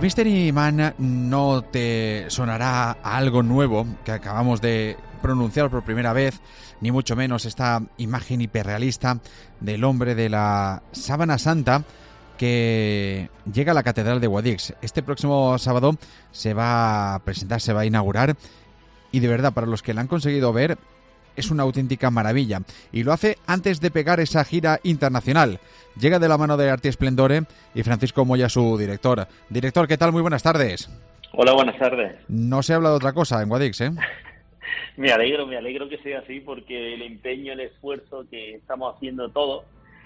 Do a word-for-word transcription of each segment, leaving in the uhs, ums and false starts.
Mystery Man no te sonará a algo nuevo que acabamos de pronunciar por primera vez, ni mucho menos esta imagen hiperrealista del hombre de la sábana santa que llega a la Catedral de Guadix. Este próximo sábado se va a presentar, se va a inaugurar, y de verdad, para los que la han conseguido ver, es una auténtica maravilla. Y lo hace antes de pegar esa gira internacional. Llega de la mano de Arti Esplendore y Francisco Moya, su director. Director, ¿qué tal? Muy buenas tardes. Hola, buenas tardes. No se habla de otra cosa en Guadix, ¿eh? Me alegro, me alegro que sea así, porque el empeño, el esfuerzo que estamos haciendo todos,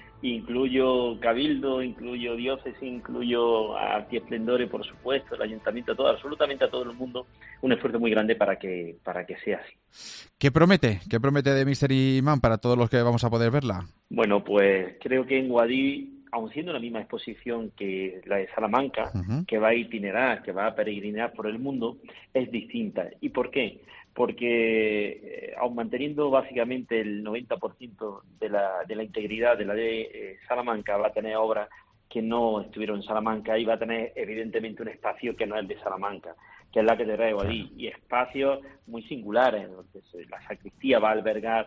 incluyo Cabildo, incluyo Diócesis, incluyo a Arti Esplendore, por supuesto, el Ayuntamiento, todo, absolutamente a todo el mundo, un esfuerzo muy grande para que para que sea así. ¿Qué promete? ¿Qué promete de Mystery Man para todos los que vamos a poder verla? Bueno, pues creo que en Guadix, aun siendo la misma exposición que la de Salamanca, uh-huh. que va a itinerar, que va a peregrinar por el mundo, es distinta. ¿Y por qué? Porque eh, aun manteniendo básicamente el noventa por ciento de la, de la integridad de la de eh, Salamanca, va a tener obras que no estuvieron en Salamanca y va a tener evidentemente un espacio que no es de Salamanca, que es la Catedral de Guadix, y espacios muy singulares, donde la sacristía va a albergar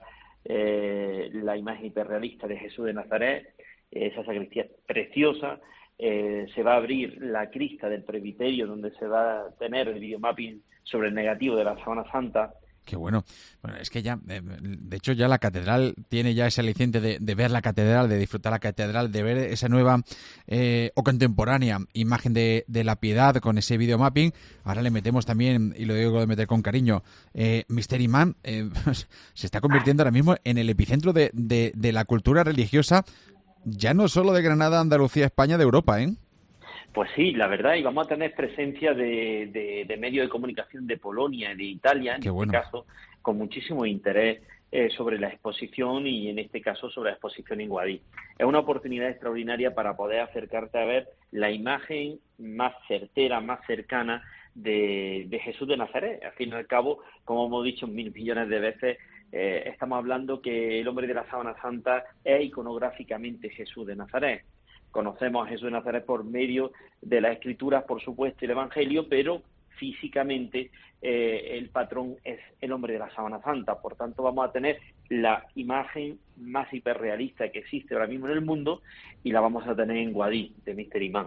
eh, la imagen hiperrealista de Jesús de Nazaret, esa sacristía preciosa. Eh, se va a abrir la crista del presbiterio, donde se va a tener el videomapping sobre el negativo de la Sábana Santa. Qué bueno. Bueno, es que ya, de hecho, ya la catedral tiene ya ese aliciente de, de ver la catedral, de disfrutar la catedral, de ver esa nueva eh, o contemporánea imagen de, de la Piedad con ese videomapping. Ahora le metemos también, y lo digo de meter con cariño, eh, Mystery Man eh, se está convirtiendo ahora mismo en el epicentro de, de, de la cultura religiosa, ya no solo de Granada, Andalucía, España, de Europa, ¿eh? Pues sí, la verdad, y vamos a tener presencia de, de, de medios de comunicación de Polonia y de Italia, en Qué este bueno. caso, con muchísimo interés eh, sobre la exposición, y en este caso sobre la exposición en Guadix. Es una oportunidad extraordinaria para poder acercarte a ver la imagen más certera, más cercana de, de Jesús de Nazaret. Al fin y al cabo, como hemos dicho mil millones de veces, eh, estamos hablando que el hombre de la Sábana Santa es iconográficamente Jesús de Nazaret. Conocemos a Jesús de Nazaret por medio de las Escrituras, por supuesto, y el Evangelio, pero físicamente eh, el patrón es el hombre de la Sábana Santa. Por tanto, vamos a tener la imagen más hiperrealista que existe ahora mismo en el mundo, y la vamos a tener en Guadix, de Mystery Man.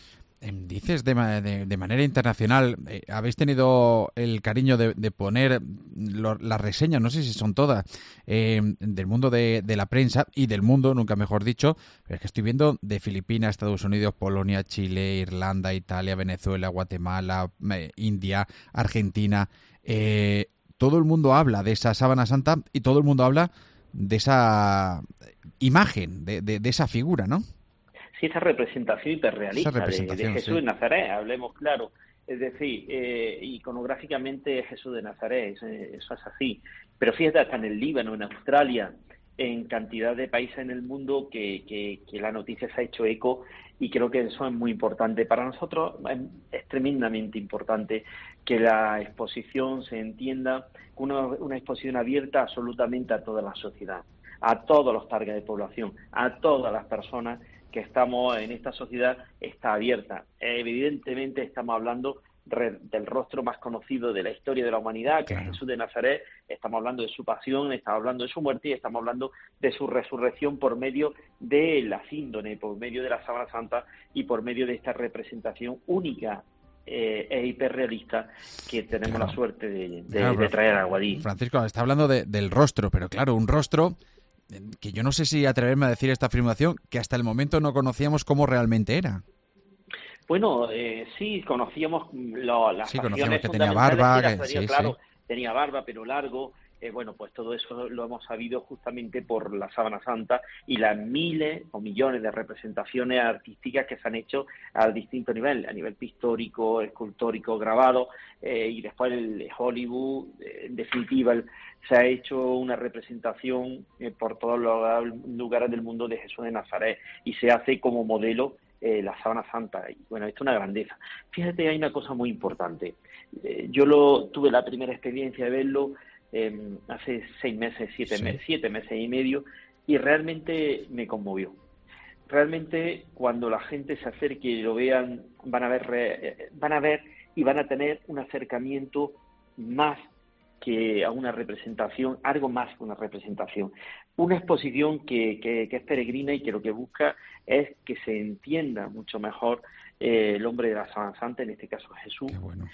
Dices de, de, de manera internacional, eh, habéis tenido el cariño de, de poner lo, las reseñas, no sé si son todas, eh, del mundo de, de la prensa y del mundo, nunca mejor dicho, pero es que estoy viendo de Filipinas, Estados Unidos, Polonia, Chile, Irlanda, Italia, Venezuela, Guatemala, eh, India, Argentina. Eh, todo el mundo habla de esa Sábana Santa y todo el mundo habla de esa imagen, de, de, de esa figura, ¿no? Sí, esa representación hiperrealista esa representación, de, de Jesús sí. de Nazaret, hablemos claro. Es decir, eh, iconográficamente Jesús de Nazaret, eso, eso es así. Pero fíjate, hasta en el Líbano, en Australia, en cantidad de países en el mundo que, que, que la noticia se ha hecho eco, y creo que eso es muy importante. Para nosotros es, es tremendamente importante que la exposición se entienda como una, una exposición abierta absolutamente a toda la sociedad, a todos los targets de población, a todas las personas que estamos en esta sociedad. Está abierta. Evidentemente estamos hablando re, del rostro más conocido de la historia de la humanidad, que claro. es Jesús de Nazaret. Estamos hablando de su pasión, estamos hablando de su muerte, y estamos hablando de su resurrección por medio de la síndone, por medio de la Sábana Santa, y por medio de esta representación única eh, e hiperrealista que tenemos claro. la suerte de, de, claro, de traer a Guadix. Francisco, está hablando de, del rostro, pero claro, un rostro que yo no sé si atreverme a decir esta afirmación, que hasta el momento no conocíamos cómo realmente era. Bueno, eh, sí, conocíamos lo, las sí, conocíamos que tenía barba, que, sería, sí, claro, sí. tenía barba, pero largo. Eh, bueno, pues todo eso lo hemos sabido justamente por la Sábana Santa y las miles o millones de representaciones artísticas que se han hecho a distintos niveles, a nivel pictórico, escultórico, grabado, eh, y después el Hollywood, eh, en definitiva, el, se ha hecho una representación eh, por todos los lugares del mundo de Jesús de Nazaret, y se hace como modelo eh, la Sábana Santa. Y bueno, esto es una grandeza. Fíjate, hay una cosa muy importante. Eh, yo lo tuve la primera experiencia de verlo Eh, hace seis meses, siete, sí. meses, siete meses y medio, y realmente me conmovió. realmente cuando la gente se acerque y lo vean, van a ver, eh, van a ver y van a tener un acercamiento más que a una representación, algo más que una representación. Una exposición que, que, que es peregrina y que lo que busca es que se entienda mucho mejor eh, el hombre de la Semana Santa, en este caso Jesús, Qué bueno.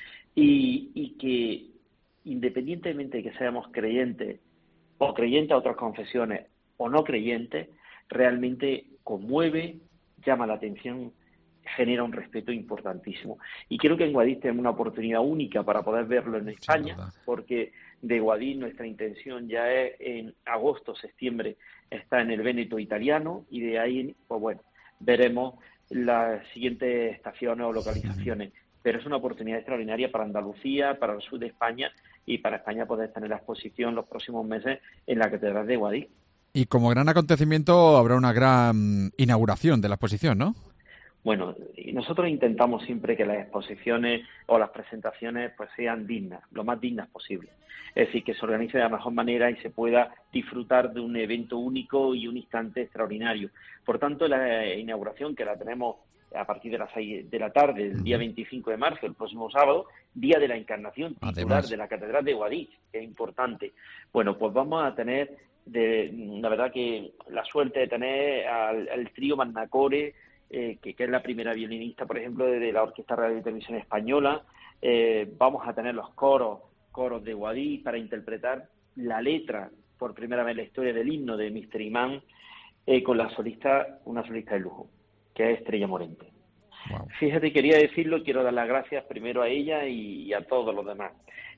y, y que independientemente de que seamos creyentes o creyentes a otras confesiones o no creyentes, realmente conmueve, llama la atención, genera un respeto importantísimo. Y creo que en Guadix tenemos una oportunidad única para poder verlo en España, porque de Guadix nuestra intención ya es en agosto, septiembre, está en el Véneto italiano, y de ahí, pues bueno, veremos las siguientes estaciones o localizaciones. Pero es una oportunidad extraordinaria para Andalucía, para el sur de España y para España poder tener la exposición los próximos meses en la Catedral de Guadix. Y como gran acontecimiento habrá una gran inauguración de la exposición, ¿no? Bueno, nosotros intentamos siempre que las exposiciones o las presentaciones pues sean dignas, lo más dignas posible. Es decir, que se organice de la mejor manera y se pueda disfrutar de un evento único y un instante extraordinario. Por tanto, la inauguración, que la tenemos a partir de las seis de la tarde, el día veinticinco de marzo, el próximo sábado, día de la encarnación titular Además. de la Catedral de Guadix, que es importante. Bueno, pues vamos a tener, de, la verdad que la suerte de tener al, al trío Magnacore, eh, que, que es la primera violinista, por ejemplo, de, de la Orquesta Radio y Televisión Española. Eh, vamos a tener los coros, coros de Guadix para interpretar la letra, por primera vez en la historia del himno de míster Imán, eh, con la solista, una solista de lujo, que es Estrella Morente. Wow. Fíjate, quería decirlo, quiero dar las gracias primero a ella y, y a todos los demás.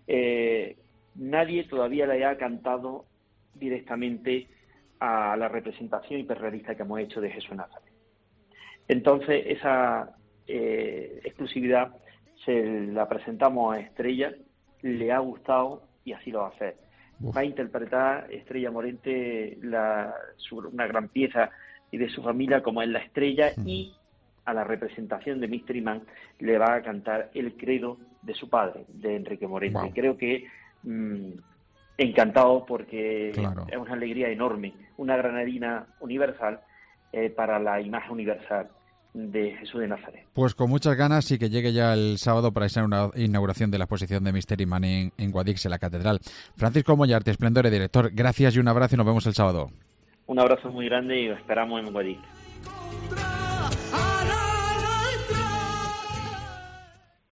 Eh, nadie todavía le ha cantado directamente a la representación hiperrealista que hemos hecho de Jesús de Nazaret. Entonces, esa eh, exclusividad se la presentamos a Estrella, le ha gustado y así lo va a hacer. Uf. Va a interpretar Estrella Morente la, su, una gran pieza y de su familia como es La Estrella, mm. y a la representación de míster Imán le va a cantar el credo de su padre, de Enrique Morente. Wow. Creo que mmm, encantado porque claro. es una alegría enorme, una granadina universal eh, para la imagen universal de Jesús de Nazaret. Pues con muchas ganas y que llegue ya el sábado para esa inauguración de la exposición de míster Imán en, en Guadix, en la Catedral. Francisco Mollarte, Esplendore, director, gracias y un abrazo y nos vemos el sábado. Un abrazo muy grande y os esperamos en Guadix.